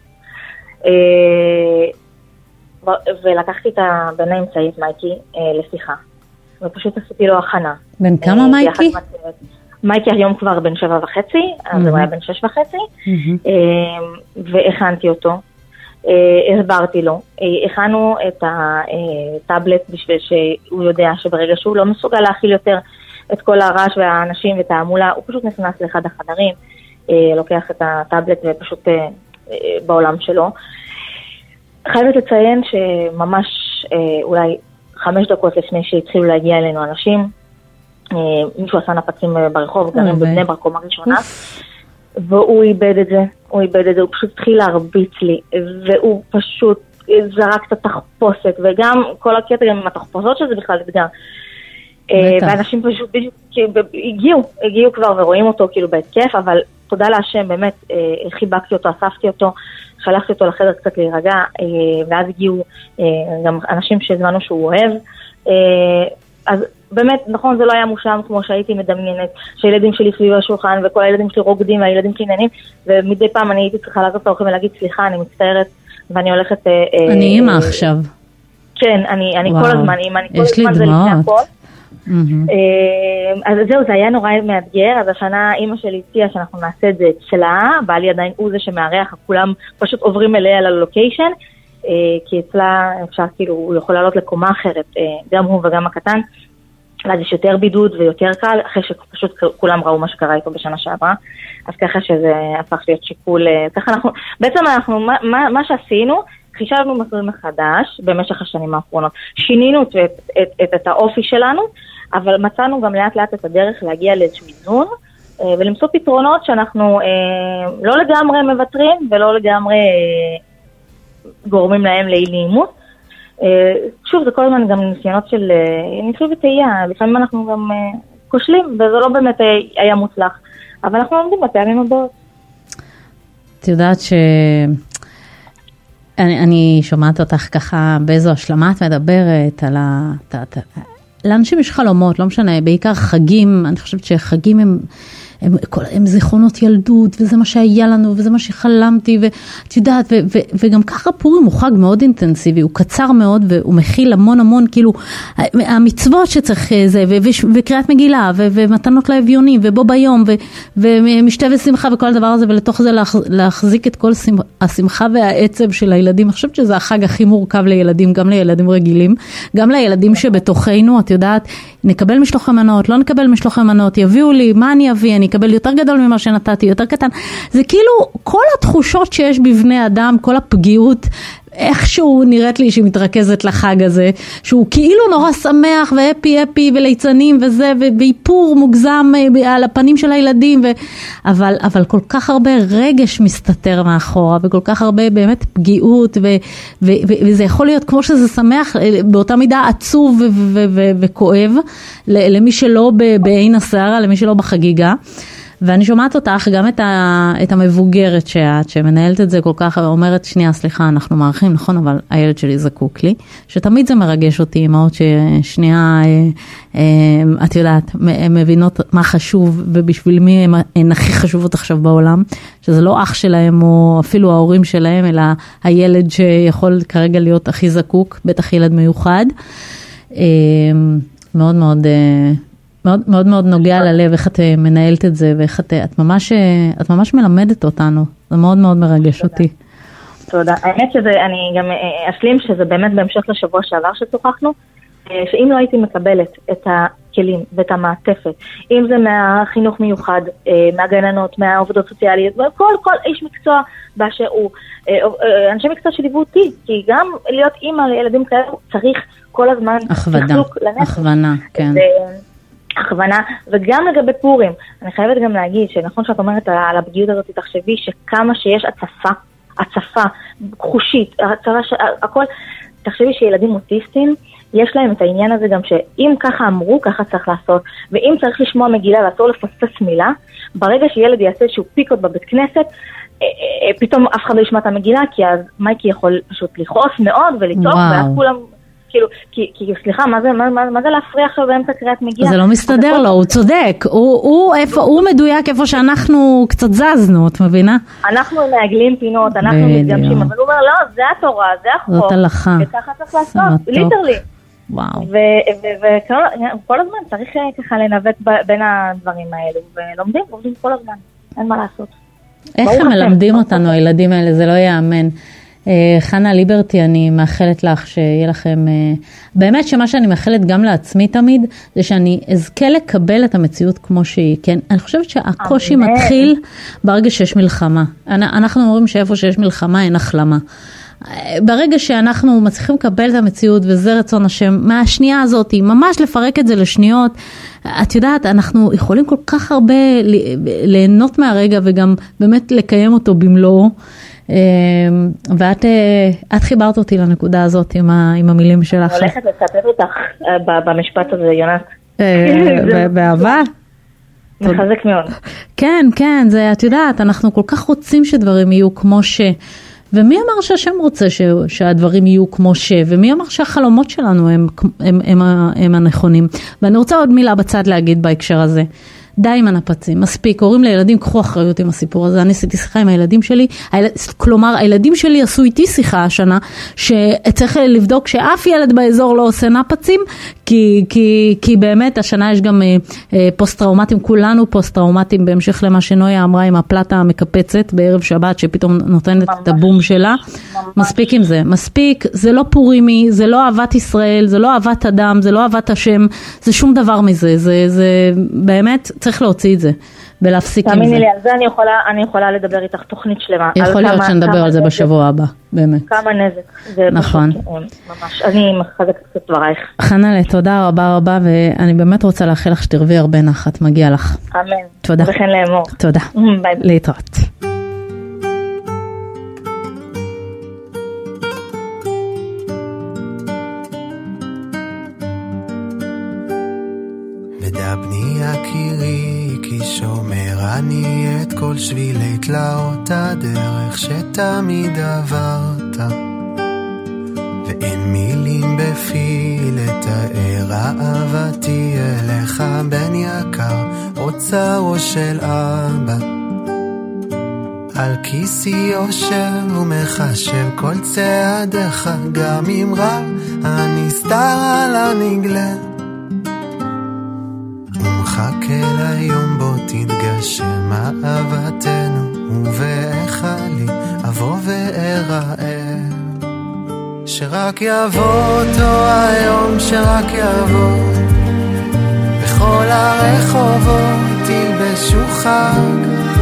ולקחתי את הבן האמצעית, מייקי, לשיחה. ופשוט עשיתי לו הכנה. בן כמה מייקי? מייקי היום כבר בן שבע וחצי, אז הוא היה בן שש וחצי, והכנתי אותו, הסברתי לו. הכנו את הטאבלט בשביל שהוא יודע שברגע שהוא לא מסוגל להכיל יותר את כל הרעש והאנשים ואת העמולה, הוא פשוט נכנס לאחד החדרים, לוקח את הטאבלט ופשוט בעולם שלו. חייבת לציין שממש אולי חמש דקות לפני שהתחילו להגיע אלינו אנשים, מישהו עשה נפצים ברחוב, גרים בבני ברק קומה ראשונה, והוא איבד את זה, הוא איבד את זה, הוא פשוט התחיל להרביץ לי, והוא פשוט זרק את התחפושת, וגם כל הקטע גם עם התחפושות שזה בכלל אתגר. ואנשים פשוט הגיעו, הגיעו כבר ורואים אותו כאילו בהתקף, אבל תודה להשם, באמת חיבקתי אותו, אספתי אותו, שלחתי אותו לחדר קצת להירגע, ואז הגיעו גם אנשים שהזמנו שהוא אוהב, אז באמת, נכון, זה לא היה מושלם כמו שהייתי מדמיינת, שהילדים שלי סביב השולחן, וכל הילדים שלי רוקדים, והילדים שלי עניינים, ומדי פעם אני הייתי צריכה לעזוב את האורחים ולהגיד, סליחה, אני מצטערת, ואני הולכת... אני אימא עכשיו. כן, אני כל הזמן אימא, אני כל הזמן זה לפני הכל. אז זהו, זה היה נורא מאתגר, אז השנה אימא שלי הציעה שאנחנו נעשה את זה אצלה, בעלי עדיין הוא זה שמארח, כולם פשוט עוברים אליה ללוקיישן, כי אצלה אפשר כאילו, הוא יכול לעלות לקומה אחרת, גם הוא וגם הקטן, אז יש יותר בידוד ויותר קל, אחרי שפשוט כולם ראו מה שקרה איתו בשנה שעברה, אז ככה שזה הפך להיות שיקול, ככה אנחנו, בעצם אנחנו, מה, מה שעשינו, חישבנו מסלול מחדש במשך השנים האחרונות, שינינו את, את, את, את, את האופי שלנו, אבל מצאנו גם לאט לאט את הדרך להגיע לאיזשהו איזון, ולמצוא פתרונות שאנחנו לא לגמרי מבטרים, ולא לגמרי גורמים להם לאי-נעימות. שוב, זה כל הזמן גם ניסיונות של ניסוי וטעייה, לפעמים אנחנו גם כושלים, וזה לא באמת היה מוצלח, אבל אנחנו עומדים בפעמים הבאות. את יודעת ש... אני, אני שומעת אותך ככה באיזו השלמה את מדברת על ה... ת, ת, לאנשים יש חלומות, לא משנה, בעיקר חגים, אני חושבת שחגים הם, הם, הם, הם זיכרונות ילדות, וזה מה שהיה לנו, וזה מה שחלמתי, ואת יודעת, ו, ו, וגם ככה פורים הוא חג מאוד אינטנסיבי, הוא קצר מאוד, והוא מכיל המון המון, כאילו, המצוות שצריך זה, ו, ו, וקריאת מגילה, ו, ומתנות לאביונים, ובו ביום, ו, ומשתה ושמחה, וכל הדבר הזה, ולתוך זה להח, להחזיק את כל שמח, השמחה והעצב של הילדים. אני חושבת שזה החג הכי מורכב לילדים, גם לילדים רגילים, גם לילדים שבתוכנו, את יודעת, נקבל משלוחי מנות, לא נקבל משלוחי מנות, יביאו לי, מה אני אביא, אני אקבל יותר גדול ממה שנתתי, יותר קטן. זה כאילו כל התחושות שיש בבני אדם, כל הפגיעות, איכשהו נראית לי שהיא מתרכזת לחג הזה, שהוא כאילו נורא שמח והפי הפי וליצנים וזה, ואיפור מוגזם על הפנים של הילדים, ו... אבל, אבל כל כך הרבה רגש מסתתר מאחורה, וכל כך הרבה באמת פגיעות, ו... ו... ו... וזה יכול להיות כמו שזה שמח, באותה מידה עצוב ו... ו... ו... וכואב, למי שלא בעין הסערה, למי שלא בחגיגה. ואני שומעת אותך גם את, ה, את המבוגרת שאת, שמנהלת את זה כל כך, אומרת, שנייה, סליחה, אנחנו מערכים, נכון, אבל הילד שלי זקוק לי, שתמיד זה מרגש אותי, אמאות ששנייה, את יודעת, הן מבינות מה חשוב, ובשביל מי הן הכי חשובות עכשיו בעולם, שזה לא אח שלהם, או אפילו ההורים שלהם, אלא הילד שיכול כרגע להיות הכי זקוק, בטח ילד מיוחד. מאוד מאוד... מאוד מאוד מאוד נוגע ללב, איך את מנהלת את זה, ואיך את, את ממש, את ממש מלמדת אותנו. זה מאוד מאוד מרגש אותי. תודה. האמת שזה, אני גם אשלים שזה באמת בהמשך לשבוע שעבר שצוחחנו, שאם לא הייתי מקבלת את הכלים ואת המעטפת, אם זה מהחינוך מיוחד, מהגננות, מהעובדות סוציאליות, וכל כל איש מקצוע באשר הוא, אנשי מקצוע שליוו אותי, כי גם להיות אימא לילדים כאלה צריך כל הזמן הכוונה, הכוונה, כן. הכוונה, וגם לגבי פורים, אני חייבת גם להגיד שנכון שאת אומרת על הפגיעות הזאת, תחשבי שכמה שיש הצפה, הצפה, חושית, הצפה, הכל, תחשבי שילדים אוטיסטים, יש להם את העניין הזה גם שאם ככה אמרו, ככה צריך לעשות, ואם צריך לשמוע מגילה, לעצור לפספס מילה, ברגע שילד יעשה איזשהו פיקות בבית כנסת, פתאום אף אחד לא ישמע את המגילה, כי אז מייקי יכול פשוט לכעוס מאוד ולצעוק, ואז כולם... כאילו, כי, כי, סליחה, מה זה, מה, מה, מה זה להפריע עכשיו באמצע קריאת מגילה? זה לא מסתדר לו, הוא צודק. הוא, הוא, איפה, הוא מדויק איפה שאנחנו קצת זזנו, את מבינה? אנחנו מעגלים פינות, אנחנו מתגמשים, אבל הוא אומר, לא, זה התורה, זה החוק. זאת הלכה. וככה צריך לעשות, ליטרלי. וואו. וכל הזמן צריך ככה לנווט בין הדברים האלו, ולומדים, עובדים כל הזמן, אין מה לעשות. איך הם מלמדים אותנו, הילדים האלה, זה לא יאמן. חנה ליברטי, אני מאחלת לך שיהיה לכם, באמת שמה שאני מאחלת גם לעצמי תמיד, זה שאני אזכה לקבל את המציאות כמו שהיא, כן? אני חושבת שהקושי מתחיל ברגע שיש מלחמה. אנחנו אומרים שאיפה שיש מלחמה אין החלמה. ברגע שאנחנו מצליחים לקבל את המציאות, וזה רצון השם, מהשנייה הזאת, ממש לפרק את זה לשניות, את יודעת, אנחנו יכולים כל כך הרבה ליהנות מהרגע, וגם באמת לקיים אותו במלואו, ואת את חיברת אותי לנקודה הזאת עם, ה, עם המילים שלך. אני הולכת לצטט אותך במשפט הזה, יונת. באהבה. מחזק מאוד. כן, כן, זה, את יודעת, אנחנו כל כך רוצים שדברים יהיו כמו ש... ומי אמר שהשם רוצה ש... שהדברים יהיו כמו ש... ומי אמר שהחלומות שלנו הם, הם, הם, הם הנכונים. ואני רוצה עוד מילה בצד להגיד בהקשר הזה. די עם הנפצים, מספיק, הורים לילדים, קחו אחריות עם הסיפור הזה, אני עשיתי שיחה עם הילדים שלי, היל... כלומר, הילדים שלי עשו איתי שיחה השנה, שצריך לבדוק שאף ילד באזור לא עושה נפצים, כי, כי, כי באמת השנה יש גם אה, פוסט-טראומטים, כולנו פוסט-טראומטים, בהמשך למה שנויה אמרה עם הפלטה המקפצת בערב שבת, שפתאום נותנת ממש, את הבום שלה, ממש. מספיק עם זה, מספיק, זה לא פורימי, זה לא אהבת ישראל, זה לא אהבת אדם, זה לא אהבת השם, זה שום דבר מזה, זה, זה באמת, צריך להוציא את זה, ולהפסיק עם זה. תאמיני לי, על זה אני יכולה, אני יכולה לדבר איתך תוכנית שלמה. יכול להיות שנדבר על זה בשבוע הבא, באמת. כמה נזק. נכון. ממש, אני מחזקת את דברייך. חנה, תודה רבה רבה, ואני באמת רוצה לאחל לך שתרווי הרבה נחת, מגיע לך. אמן. תודה. וכן לאמור. תודה. ביי. להתראות. בני יקירי, כי שומר אני את כל שבילי תלאות הדרך שתמיד עברת, ואין מילים בפי לתאר אהבתי אליך בן יקר, אוצרו של אבא. על כיסי יושב ומחשב כל צעדיך, גם אם רע הנסתר על הנגלה, ומחכה ליום בו תתגשם אהבתנו, ובאיך לי אבוא ואראה, שרק יבוא אותו היום, שרק יבוא, בכל הרחובות תלבשו חג,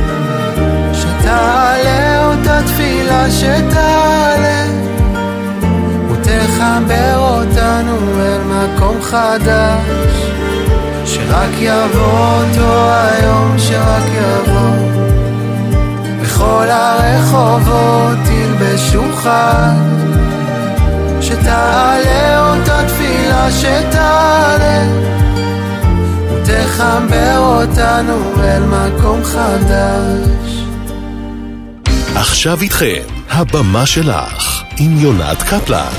שתעלה אותה תפילה שתעלה, ותחבר אותנו אל מקום חדש, שרק יבוא אותו היום, שרק יבוא, בכל הרחובות תלבשו חג, שתעלה אותה תפילה שתעלה, תחבר אותנו אל מקום חדש. עכשיו איתכם, הבמה שלך, עם יונת קפלן.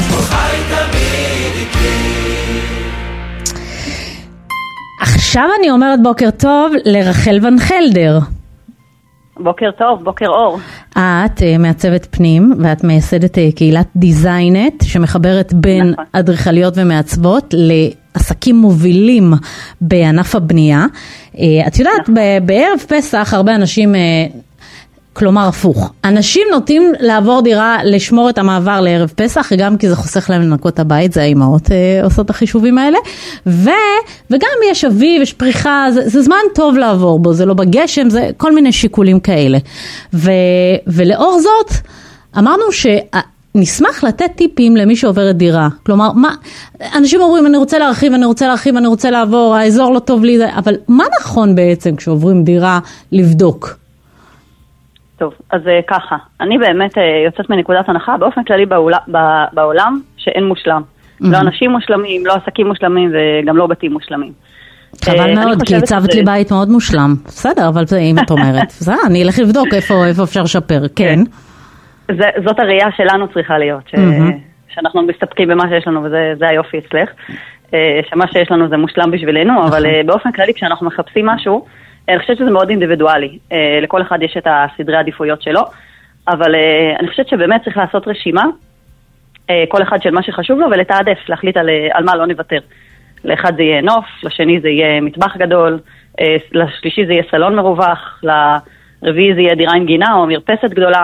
עכשיו אני אומרת בוקר טוב לרחל ון חלדר. בוקר טוב, בוקר אור. את uh, מעצבת פנים ואת מייסדת uh, קהילת דיזיינט שמחברת בין נכון. אדריכליות ומעצבות לעסקים מובילים בענף הבנייה. Uh, את יודעת, נכון. ב- בערב פסח הרבה אנשים... Uh, כלומר הפוך, אנשים נוטים לעבור דירה לשמור את המעבר לערב פסח, גם כי זה חוסך להם לנקות הבית, זה האימהות אה, עושות החישובים האלה, ו, וגם יש אביב, יש פריחה, זה, זה זמן טוב לעבור בו, זה לא בגשם, זה כל מיני שיקולים כאלה. ו, ולאור זאת, אמרנו שנשמח לתת טיפים למי שעוברת דירה, כלומר, מה, אנשים אומרים אני רוצה להרחיב, אני רוצה להרחיב, אני רוצה לעבור, האזור לא טוב לי, אבל מה נכון בעצם כשעוברים דירה לבדוק? טוב, אז ככה, אני באמת יוצאת מנקודת הנחה, באופן כללי בעולם, בעולם שאין מושלם. Mm-hmm. לא אנשים מושלמים, לא עסקים מושלמים וגם לא בתים מושלמים. חבל מאוד, כי הצבת לי בית מאוד מושלם. בסדר, אבל אם את אומרת, אני אלך לבדוק איפה, איפה אפשר לשפר, כן. זה, זאת הראייה שלנו צריכה להיות, ש, mm-hmm. שאנחנו מסתפקים במה שיש לנו, וזה היופי אצלך, שמה שיש לנו זה מושלם בשבילנו, אבל באופן כללי כשאנחנו מחפשים משהו, אני חושבת שזה מאוד אינדיבידואלי, לכל אחד יש את הסדרי העדיפויות שלו, אבל אני חושבת שבאמת צריך לעשות רשימה, כל אחד של מה שחשוב לו, ולתעדף, להחליט על, על מה לא נוותר. לאחד זה יהיה נוף, לשני זה יהיה מטבח גדול, לשלישי זה יהיה סלון מרווח, לרביעי זה יהיה דירה עם גינה או מרפסת גדולה,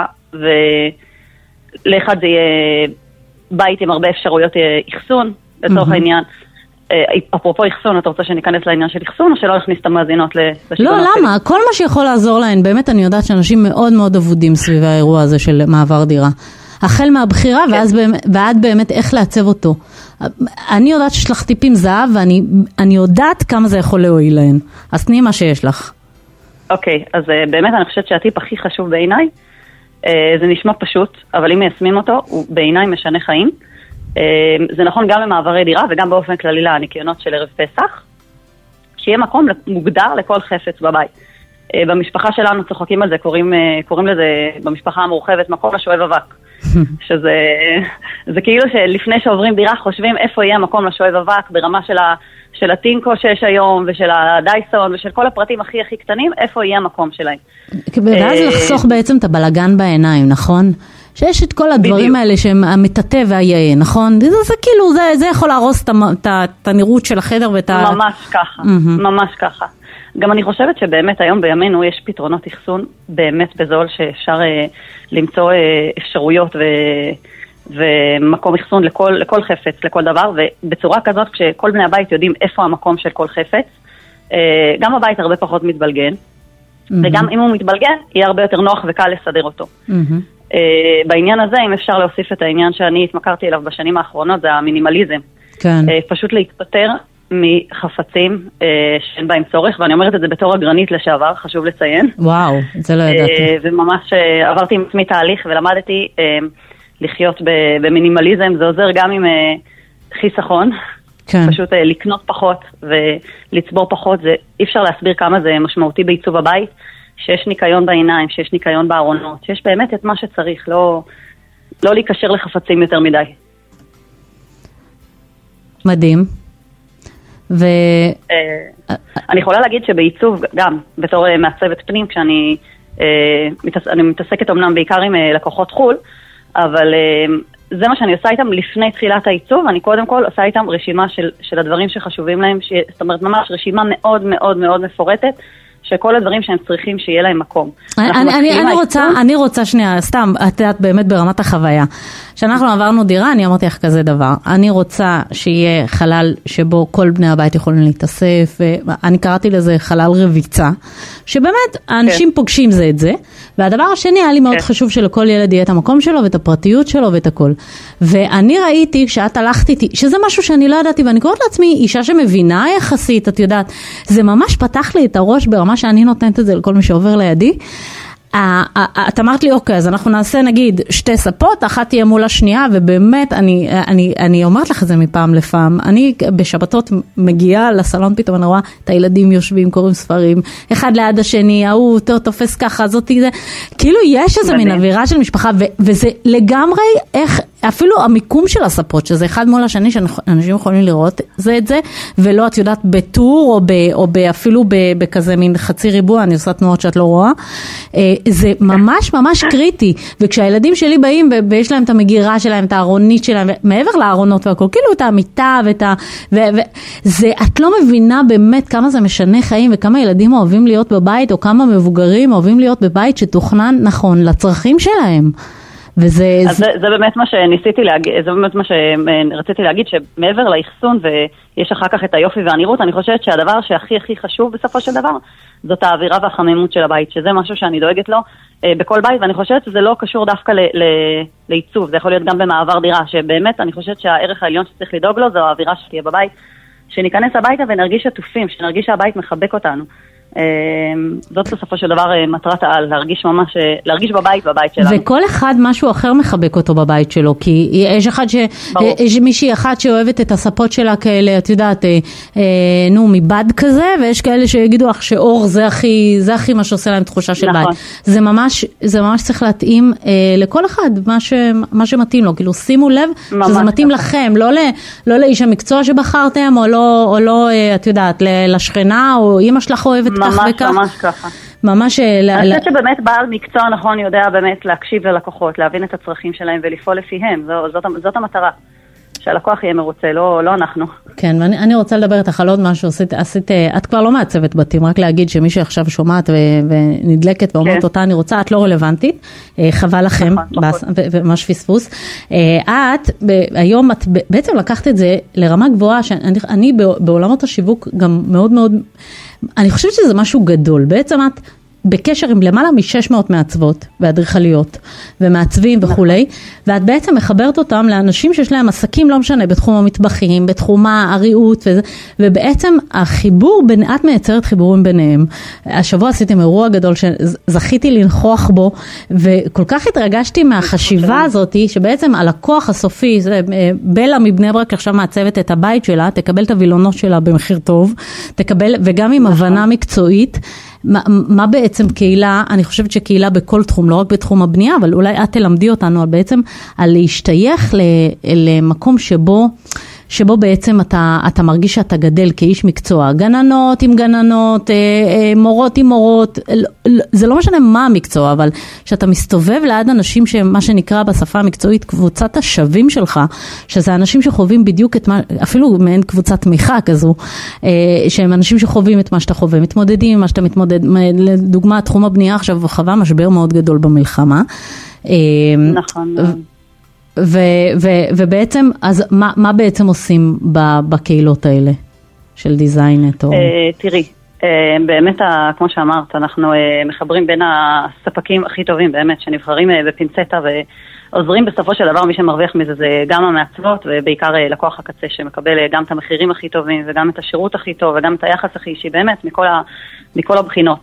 ולאחד זה יהיה בית עם הרבה אפשרויות אחסון, לצורך העניין. אפרופו יחסון, אתה רוצה שניכנס לעניין של יחסון, או שלא נכניס את המאזינות לשיגונות? לא, למה? כל מה שיכול לעזור להן, באמת אני יודעת שאנשים מאוד מאוד עבודים סביב האירוע הזה של מעבר דירה. החל מהבחירה, ועד באמת איך לעצב אותו. אני יודעת שיש לך טיפים זהב, ואני יודעת כמה זה יכול להועיל להן. אז תני מה שיש לך. אוקיי, אז באמת אני חושבת שהטיפ הכי חשוב בעיניי, זה נשמע פשוט, אבל אם מיישמים אותו, הוא בעיניי משנה חיים. זה נכון גם למעברי דירה וגם באופן כללי לניקיונות של ערב פסח, שיהיה מקום מוגדר לכל חפץ בבית. במשפחה שלנו צוחקים על זה, קוראים, קוראים לזה במשפחה המורחבת מקום לשואב אבק. שזה זה כאילו שלפני שעוברים דירה חושבים איפה יהיה מקום לשואב אבק ברמה של, ה, של הטינקו שיש היום ושל הדייסון ושל כל הפרטים הכי הכי קטנים, איפה יהיה המקום שלהם. ואז לחסוך בעצם את הבלגן בעיניים, נכון? שיש את כל הדברים בדיוק. האלה שהם המטאטא והיאה, נכון? זה, זה כאילו, זה, זה יכול להרוס את, את, את הנראות של החדר ואת ה... ממש ככה, mm-hmm. ממש ככה. גם אני חושבת שבאמת היום בימינו יש פתרונות אחסון באמת בזול שאפשר אה, למצוא אה, אפשרויות ו, ומקום אחסון לכל, לכל חפץ, לכל דבר, ובצורה כזאת כשכל בני הבית יודעים איפה המקום של כל חפץ, אה, גם הבית הרבה פחות מתבלגן, mm-hmm. וגם אם הוא מתבלגן, יהיה הרבה יותר נוח וקל לסדר אותו. Mm-hmm. Uh, בעניין הזה, אם אפשר להוסיף את העניין שאני התמכרתי אליו בשנים האחרונות, זה המינימליזם. כן. Uh, פשוט להתפטר מחפצים uh, שאין בהם צורך, ואני אומרת את זה בתור אגרנית לשעבר, חשוב לציין. וואו, זה לא ידעתי. Uh, וממש uh, עברתי עם עצמי תהליך ולמדתי uh, לחיות במינימליזם, זה עוזר גם עם uh, חיסכון. כן. פשוט uh, לקנות פחות ולצבור פחות, זה, אי אפשר להסביר כמה זה משמעותי בעיצוב הבית. שיש ניקיון בעיניים, שיש ניקיון בארונות, שיש באמת את מה שצריך, לא, לא להיקשר לחפצים יותר מדי. מדהים. ו... אני יכולה להגיד שבעיצוב, גם בתור מעצבת פנים, כשאני אני מתעסקת אמנם בעיקר עם לקוחות חול, אבל זה מה שאני עושה איתם לפני תחילת העיצוב, אני קודם כל עושה איתם רשימה של, של הדברים שחשובים להם, ש... זאת אומרת ממש רשימה מאוד מאוד מאוד מפורטת, שכל הדברים שהם צריכים שיהיה להם מקום. אני, אני, אני רוצה, אני רוצה שנייה, סתם, את יודעת באמת ברמת החוויה. כשאנחנו עברנו דירה, אני אמרתי לך כזה דבר. אני רוצה שיהיה חלל שבו כל בני הבית יכולים להתאסף, ואני קראתי לזה חלל רביצה, שבאמת האנשים פוגשים זה את זה, והדבר השני היה לי מאוד חשוב שלכל ילד יהיה את המקום שלו, ואת הפרטיות שלו, ואת הכל. ואני ראיתי, כשאת הלכת איתי, שזה משהו שאני לא ידעתי, ואני קוראת לעצמי, אישה שמבינה יחסית, את יודעת, זה ממש פתח לי את הראש ברמה שאני נותנת את זה לכל מי שעובר לידי. את אמרת לי, אוקיי, אז אנחנו נעשה נגיד שתי ספות, אחת תהיה מול השנייה, ובאמת, אני, אני, אני אומרת לך את זה מפעם לפעם, אני בשבתות מגיעה לסלון פתאום, אני רואה את הילדים יושבים, קוראים ספרים, אחד ליד השני, ההוא, תופס ככה, זאתי זה, כאילו יש איזה מין אווירה של משפחה, ו, וזה לגמרי איך, אפילו המיקום של הספות, שזה אחד מול השני, שאנשים יכולים לראות זה את זה, ולא את יודעת בטור, או, ב, או ב, אפילו ב, בכזה מין חצי ריבוע, אני עושה תנועות שאת לא רואה, זה ממש ממש קריטי, וכשהילדים שלי באים ויש להם את המגירה שלהם, את הארונית שלהם, מעבר לארונות והכל, כאילו את המיטה ואת ה... זה, את לא מבינה באמת כמה זה משנה חיים, וכמה ילדים אוהבים להיות בבית, או כמה מבוגרים אוהבים להיות בבית שתוכנן נכון לצרכים שלהם. וזה... אז זה, זה באמת מה שניסיתי להגיד, זה באמת מה שרציתי להגיד, שמעבר לאחסון ויש אחר כך את היופי והנראות, אני חושבת שהדבר שהכי הכי חשוב בסופו של דבר, זאת האווירה והחמימות של הבית, שזה משהו שאני דואגת לו אה, בכל בית, ואני חושבת שזה לא קשור דווקא ל, ל, לעיצוב, זה יכול להיות גם במעבר דירה, שבאמת אני חושבת שהערך העליון שצריך לדאוג לו, זו האווירה שתהיה בבית, שניכנס הביתה ונרגיש עטופים, שנרגיש שהבית מחבק אותנו. זאת בסופו של דבר מטרת העל, להרגיש ממש, להרגיש בבית בבית שלנו. וכל אחד משהו אחר מחבק אותו בבית שלו, כי יש אחד ש... יש מישהי אחת שאוהבת את הספות שלה כאלה, את יודעת, נו, מבד כזה, ויש כאלה שיגידו לך שאור זה הכי, זה הכי מה שעושה להם תחושה של בית. זה ממש, זה ממש צריך להתאים לכל אחד, מה ש... מה שמתאים לו, כאילו שימו לב שזה מתאים לכם, לא ל... לא לאיש המקצוע שבחרתם, או לא, או לא, את יודעת, לשכנה, או אמא שלך אוהבת כך וכך. ממש, ממש ככה. ממש... אני חושבת שבאמת בעל מקצוע נכון יודע באמת להקשיב ללקוחות, להבין את הצרכים שלהם ולפעול לפיהם. זאת, זאת המטרה. שהלקוח יהיה מרוצה, לא, לא אנחנו. כן, ואני אני רוצה לדבר איתך על עוד משהו. עשית, עשית, את כבר לא מעצבת בתים, רק להגיד שמי שעכשיו שומעת ו, ונדלקת ואומרת אותה אני רוצה, את לא רלוונטית. חבל לכם, ממש פספוס. את, היום את בעצם לקחת את זה לרמה גבוהה, שאני אני בעולמות השיווק גם מאוד מאוד, אני חושבת שזה משהו גדול. בעצם את בקשר עם למעלה מ-שש מאות מעצבות ואדריכליות ומעצבים וכולי, ואת בעצם מחברת אותם לאנשים שיש להם עסקים, לא משנה, בתחום המטבחים, בתחום הריהוט וזה, ובעצם החיבור, בין, את מייצרת חיבורים ביניהם. השבוע עשיתם אירוע גדול שזכיתי לנכוח בו, וכל כך התרגשתי מהחשיבה הזאת, שבעצם הלקוח הסופי, בלה מבני ברק עכשיו מעצבת את הבית שלה, תקבל את הווילונות שלה במחיר טוב, תקבל, וגם עם הבנה מקצועית, מה, מה בעצם קהילה, אני חושבת שקהילה בכל תחום, לא רק בתחום הבנייה, אבל אולי את תלמדי אותנו על בעצם, על להשתייך למקום שבו, שבו בעצם אתה, אתה מרגיש שאתה גדל כאיש מקצוע, גננות עם גננות, מורות עם מורות, זה לא משנה מה המקצוע, אבל שאתה מסתובב ליד אנשים שמה שנקרא בשפה המקצועית, קבוצת השווים שלך, שזה אנשים שחווים בדיוק את מה, אפילו מעין קבוצת תמיכה כזו, שהם אנשים שחווים את מה שאתה חווה, מתמודדים עם מה שאתה מתמודד, לדוגמה, תחום הבנייה עכשיו חווה משבר מאוד גדול במלחמה. נכון. ו- ו- ובעצם, אז מה, מה בעצם עושים בקהילות האלה של דיזיינט? או... תראי, באמת, כמו שאמרת, אנחנו מחברים בין הספקים הכי טובים באמת, שנבחרים בפינצטה ועוזרים בסופו של דבר, מי שמרוויח מזה זה גם המעצבות, ובעיקר לקוח הקצה שמקבל גם את המחירים הכי טובים, וגם את השירות הכי טוב, וגם את היחס הכי אישי, באמת, מכל, ה- מכל הבחינות.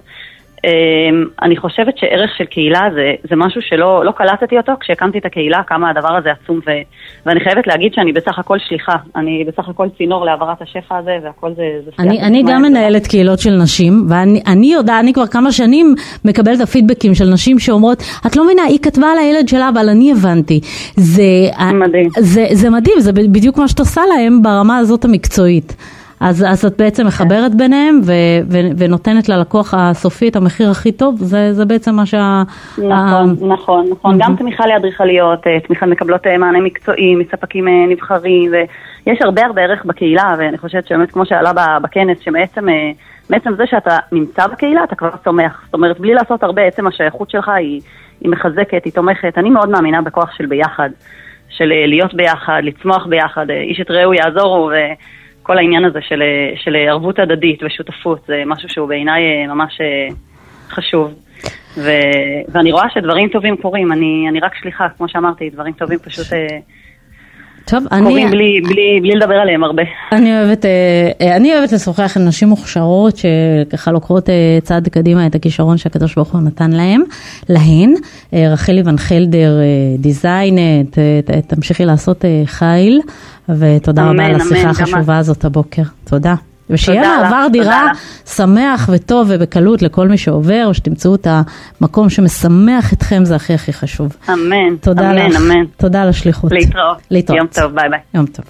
אני חושבת שערך של קהילה זה, זה משהו שלא לא קלטתי אותו כשהקמתי את הקהילה, כמה הדבר הזה עצום, ו, ואני חייבת להגיד שאני בסך הכל שליחה, אני בסך הכל צינור לעברת השפע הזה, והכל זה... זה אני, אני גם מנהלת קהילות של נשים, ואני אני יודע, אני כבר כמה שנים מקבלת הפידבקים של נשים שאומרות, את לא מבינה, היא כתבה על הילד שלה, אבל אני הבנתי. זה מדהים. זה, זה מדהים, זה בדיוק מה שאת עושה להם ברמה הזאת המקצועית. אז, אז את בעצם מחברת ביניהם ו, ו, ונותנת ללקוח הסופי את המחיר הכי טוב, זה, זה בעצם מה שה... נכון, ה... נכון, נכון. גם תמיכה לאדריכליות, תמיכה מקבלות מענה מקצועי, מספקים נבחרים, ויש הרבה הרבה ערך בקהילה, ואני חושבת שבאמת כמו שעלה בכנס, שבעצם בעצם זה שאתה נמצא בקהילה, אתה כבר צומח. זאת אומרת, בלי לעשות הרבה, עצם השייכות שלך היא, היא מחזקת, היא תומכת. אני מאוד מאמינה בכוח של ביחד, של להיות ביחד, לצמוח ביחד, איש את רעהו יעזורו, ו... כל העניין הזה של, של ערבות הדדית ושותפות, זה משהו שהוא בעיניי ממש חשוב. ו, ואני רואה שדברים טובים קורים, אני, אני רק שליחה, כמו שאמרתי, דברים טובים פשוט טוב, קוראים אני, בלי, בלי, בלי לדבר עליהם הרבה. אני אוהבת, אני אוהבת לשוחח עם נשים מוכשרות שככה לוקחות צעד קדימה את הכישרון שהקדוש ברוך הוא נתן להם, להן. רחלי ון חלדר, דיזיינת, תמשיכי לעשות חיל, ותודה רבה על השיחה החשובה הזאת הבוקר. תודה. ושיהיה מעבר דירה שמח וטוב ובקלות לכל מי שעובר, ושתמצאו את המקום שמשמח אתכם, זה הכי הכי חשוב. אמן, תודה אמן, לך. אמן. תודה על השליחות. להתראות. להתראות. יום טוב, ביי ביי. יום טוב.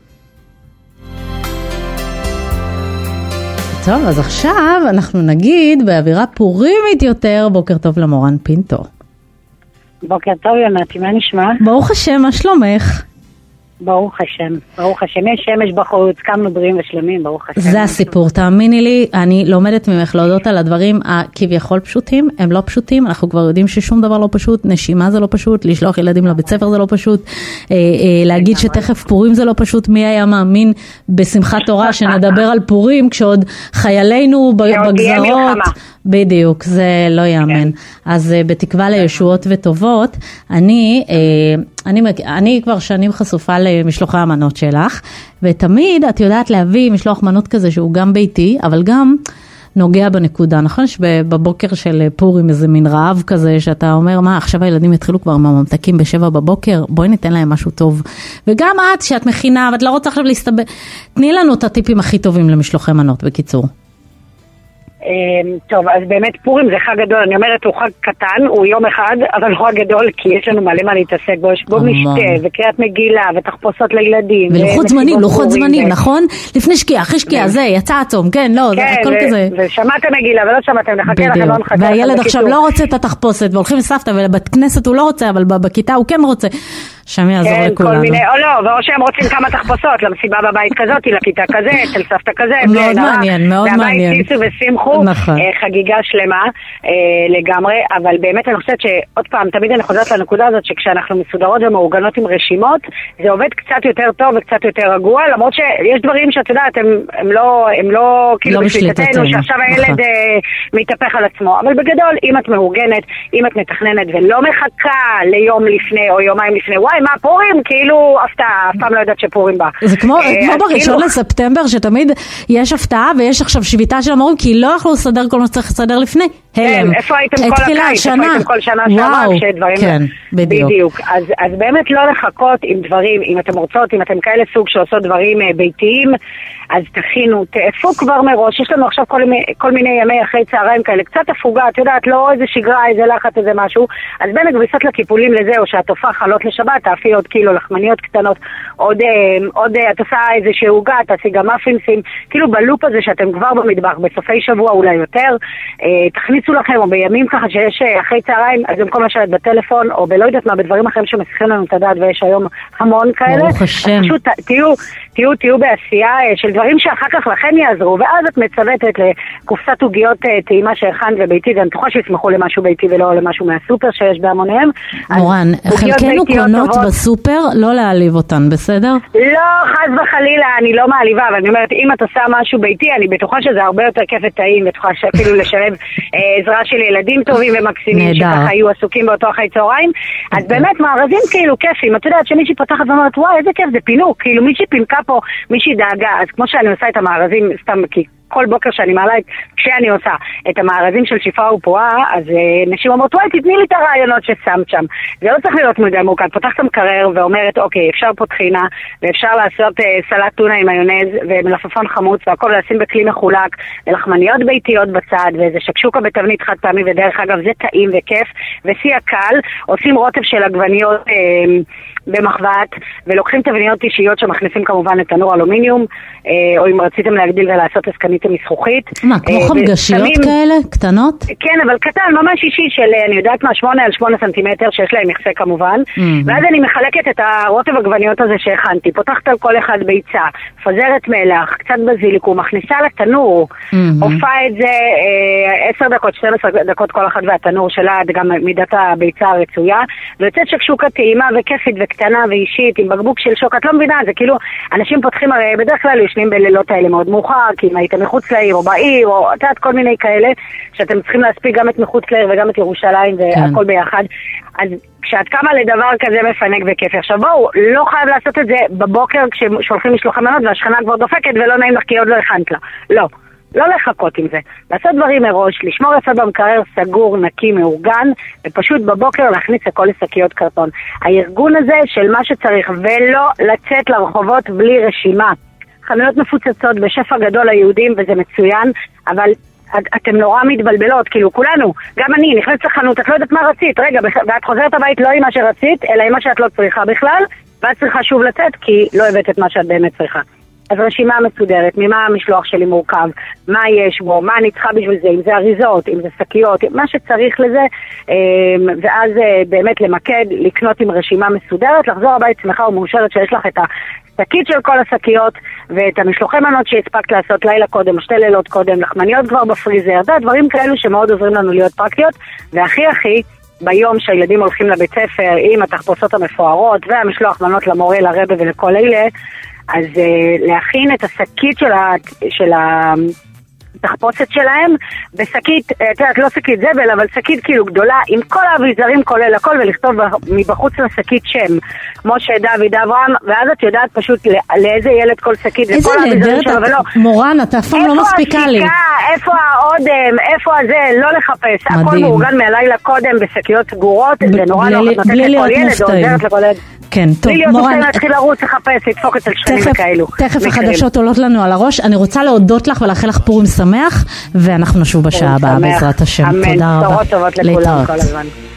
טוב, אז עכשיו אנחנו נגיד באווירה פורימית יותר, בוקר טוב למורן פינטו. בוקר טוב יונתי, מה נשמע? ברוך השם, מה שלומך? ברוך השם, ברוך השם, יש שמש בחוץ, קמנו בריאים ושלמים, ברוך השם. זה הסיפור, תאמיני לי, אני לומדת ממך להודות על הדברים הכביכול פשוטים, הם לא פשוטים, אנחנו כבר יודעים ששום דבר לא פשוט, נשימה זה לא פשוט, לשלוח ילדים לבית ספר זה לא פשוט, אה, אה, להגיד שתכף פורים זה לא פשוט, מי היה מאמין בשמחת תורה שנדבר על פורים, כשעוד חיילינו בגזרות, בדיוק, זה לא יאמן. אז uh, בתקווה לישועות וטובות, אני, uh, אני, אני כבר שנים חשופה למשלוחי המנות שלך, ותמיד את יודעת להביא משלוח מנות כזה שהוא גם ביתי, אבל גם נוגע בנקודה, נכון? שבבוקר של פורים איזה מין רעב כזה, שאתה אומר, מה, עכשיו הילדים התחילו כבר מהממתקים בשבע בבוקר, בואי ניתן להם משהו טוב. וגם את, שאת מכינה, ואת לא רוצה עכשיו להסתבר, תני לנו את הטיפים הכי טובים למשלוחי מנות, בקיצור. טוב, אז באמת פורים זה חג גדול, אני אומרת הוא חג קטן, הוא יום אחד, אבל הוא חג גדול כי יש לנו מלא מה להתעסק בו, יש בו משתה וקריאת מגילה ותחפושות לילדים. ולוחות זמנים, לוחות זמנים, נכון? לפני שקיעה, אחרי שקיעה, זה, יצא עצום, כן, לא, זה הכל כזה. ושמעתם מגילה ולא שמעתם, נחכה לכם, לא נחכה. והילד עכשיו לא רוצה את התחפושת, והולכים לסבתא, ובית כנסת הוא לא רוצה, אבל בכיתה הוא כן רוצה. שם יעזור לכולנו. או לא, או שהם רוצים כמה תחפושות, למסיבה בבית כזאת, לכיתה כזה, אצל סבתא כזה. מאוד מעניין, מאוד מעניין. והבית טיסו ושמחו, חגיגה שלמה לגמרי, אבל באמת אני חושבת שעוד פעם, תמיד אני חוזרת לנקודה הזאת, שכשאנחנו מסודרות ומאורגנות עם רשימות, זה עובד קצת יותר טוב וקצת יותר רגוע, למרות שיש דברים שאת יודעת, הם לא כאילו בשליטתנו, שעכשיו הילד מתהפך על עצמו, אבל בגדול, אם את מאורגנת, אם את מתכננת ולא מחכה ליום לפני או יומיים לפני, וואי, מה פורים? כאילו הפתעה, אף פעם לא יודעת שפורים בא. זה כמו בראשון לספטמבר, שתמיד יש הפתעה ויש עכשיו שביתה של המורים, כי לא יכלו לסדר כל מה שצריך לסדר לפני. כן, איפה הייתם כל הקיץ? איפה הייתם כל שנה שעבר? כן, בדיוק. אז באמת לא לחכות עם דברים, אם אתם רוצות, אם אתם כאלה סוג שעושות דברים ביתיים, אז תכינו, תאפו כבר מראש, יש לנו עכשיו כל, כל מיני ימי אחרי צהריים כאלה, קצת הפוגה, את יודעת, לא איזה שגרה, איזה לחץ, איזה משהו, אז בין הכביסות לקיפולים לזה, או שאת תופעה חלות לשבת, תאפי עוד קילו לחמניות קטנות, עוד, עוד את עושה איזה שעוגה, תעשי גם מפינסים, כאילו בלופ הזה שאתם כבר במטבח, בסופי שבוע אולי יותר, תכניסו לכם, או בימים ככה שיש אחרי צהריים, אז במקום לשבת בטלפון, או בלא יודעת מה, בדברים אחרים שמסכים לנו את הדעת, ויש היום המון כאלה, ברוך השם. פשוט תהיו, תהיו, תהיו בעשייה של דברים שאחר כך לכן יעזרו, ואז את מצוותת לקופסת עוגיות טעימה שהכנת וביתי, ואני בטוחה שיסמכו למשהו ביתי ולא למשהו מהסופר שיש בהמוניהם. מורן, חלקנו קונות בסופר, לא להעליב אותן, בסדר? לא, חס וחלילה, אני לא מעליבה, אבל אני אומרת, אם את עושה משהו ביתי, אני בטוחה שזה הרבה יותר כיף וטעים, בטוחה שאפילו לשלב עזרה של ילדים טובים ומקסימים, שככה היו עסוקים באותו אחרי צהריים. אז באמת, מארזים כאילו כיפים, את יודעת שמישהי פותחת ואומרת, וואי, איזה כיף, זה פינוק, כאילו מישהי פינקה פה, מישהי דאגה, אז כמו שאני עושה את המארזים, סתם כי כל בוקר שאני מעלה, כשאני עושה את המארזים של שפרה ופועה, אז uh, נשים אומרות, וואי, תתני לי את הרעיונות ששמת שם. זה לא צריך להיות מדי מורכב. פותחת מקרר ואומרת, אוקיי, אפשר פה טחינה, ואפשר לעשות uh, סלט טונה עם מיונז, ומלפפון חמוץ, והכל לשים בכלי מחולק, ולחמניות ביתיות בצד, ואיזה שקשוקה בתבנית חד פעמי, ודרך אגב, זה טעים וכיף, ושיא הקל, עושים רוטב של עגבניות uh, במחבת, ולוקחים תבניות אישיות שמכניסים כמובן לתנור אלומיניום, uh, או אם רציתם להגדיל ולעשות הסקנית מסרוחית. מה, כמו חמגשיות כאלה? קטנות? כן, אבל קטן, ממש אישי של, אני יודעת מה, שמונה על שמונה סנטימטר, שיש להם מכסה כמובן, ואז אני מחלקת את הרוטב עגבניות הזה שהכנתי, פותחת על כל אחד ביצה, פזרת מלח, קצת בזיליקום, מכניסה לתנור, הופעה את זה עשר דקות, שתים עשרה דקות כל אחד והתנור שלה, גם מידת הביצה הרצויה, ויוצאת שקשוקה טעימה וכיפית וקטנה ואישית, עם בקבוק של שוק, את לא מבינה, זה כאילו, אנשים פותחים, הרי בדרך כלל יושנים בלילות האלה מאוד מאוחר, כי אם הייתם מחוץ לעיר, או בעיר, או את יודעת, כל מיני כאלה, שאתם צריכים להספיק גם את מחוץ לעיר וגם את ירושלים והכל ביחד. אז כשאת קמה לדבר כזה מפנק וכיפי, עכשיו בואו, לא חייב לעשות את זה בבוקר כששולחים משלוחי מנות והשכנה כבר דופקת ולא נעים לך כי עוד לא הכנת לה. לא. לא לחכות עם זה, לעשות דברים מראש, לשמור יפה במקרר סגור, נקי, מאורגן, ופשוט בבוקר להכניס הכל לשקיות קרטון. הארגון הזה של מה שצריך, ולא לצאת לרחובות בלי רשימה. חנויות מפוצצות בשפע גדול ליהודים, וזה מצוין, אבל את, אתם נורא מתבלבלות, כאילו כולנו, גם אני, נכנסת לחנות, את לא יודעת מה רצית, רגע, ואת חוזרת הבית לא עם מה שרצית, אלא עם מה שאת לא צריכה בכלל, ואת צריכה שוב לצאת, כי לא הבאת את מה שאת באמת צריכה. אז רשימה מסודרת, ממה המשלוח שלי מורכב, מה יש בו, מה אני צריכה בשביל זה, אם זה אריזות, אם זה שקיות, מה שצריך לזה, ואז באמת למקד, לקנות עם רשימה מסודרת, לחזור הבית שמחה ומאושרת שיש לך את השקית של כל השקיות, ואת המשלוחי מנות שהספקת לעשות לילה קודם, שתי לילות קודם, לחמניות כבר בפריזר, זה דברים כאלו שמאוד עוזרים לנו להיות פרקטיות, והכי הכי, ביום שהילדים הולכים לבית ספר עם התחפושות המפוארות, והמשלוח מנות למורה, לרבא ולכל אלה, אז uh, להכין את השקית של, ה, של התחפושת שלהם בשקית, את יודעת, לא שקית זבל, אבל שקית כאילו גדולה, עם כל האביזרים כולל הכל, ולכתוב מבחוץ לשקית שם, משה, דוד, אברהם, ואז את יודעת פשוט לא, לאיזה ילד כל שקית, איזה נהדרת, ולא, מורן, אתה אף פעם לא מספיקה לי. איפה השיקה, איפה האודם, איפה הזה, לא לחפש, מדהים. הכל מאורגן מהלילה קודם בשקיות סגורות, זה נורא נורא נותנת לכל ילד, זה עוזרת לכל ילד. כן, טוב, מורן. להתחיל לרוץ, לחפש, לדפוק את השכנים וכאלו. תכף החדשות עולות לנו על הראש. אני רוצה להודות לך ולאחל לך פורים שמח, ואנחנו נשוב בשעה הבאה בעזרת השם. תודה רבה. אמן, תורות טובות לכולם כל הזמן.